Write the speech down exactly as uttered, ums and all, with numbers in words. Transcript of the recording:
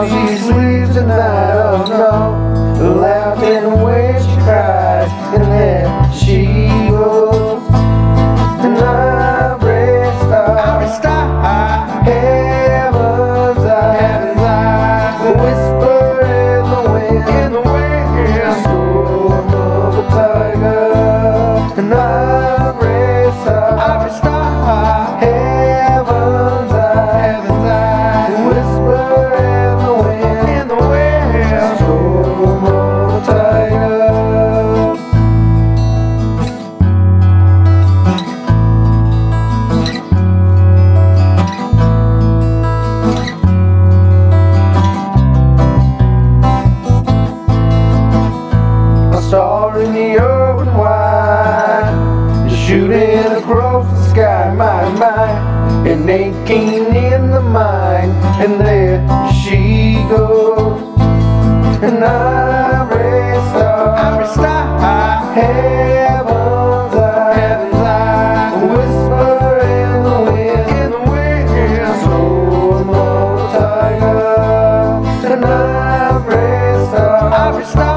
how she sleeps at night. Oh no, laughing when she cries, and then she goes. And I rest I rest I heaven's eye, whisper in the wind, in the wind, storm of a tiger. And I rest I rest I heaven's eye, heaven's eye, whisper in the wind, in the wind, storm of a tiger. Star in the open wide, shooting across the sky, my mind, and aching in the mind, and there she goes. And I rest I rest I heaven's eye, heaven's eye, whisper in the wind, in the wind, storm of a tiger. And I rest I rest